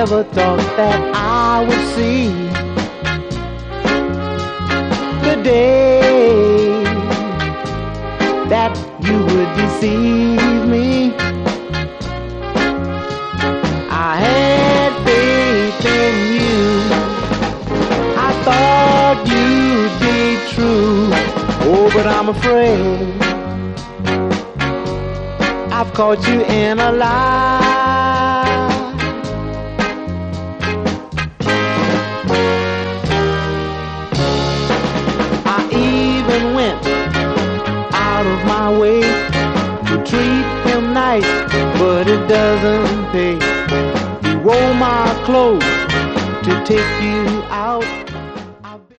never thought that I would see the day that you would deceive me. I had faith in you. I thought you'd be true. Oh, but I'm afraid I've caught you in a lie. I even went out of my way to treat him nice, but it doesn't pay. He wore my clothes to take you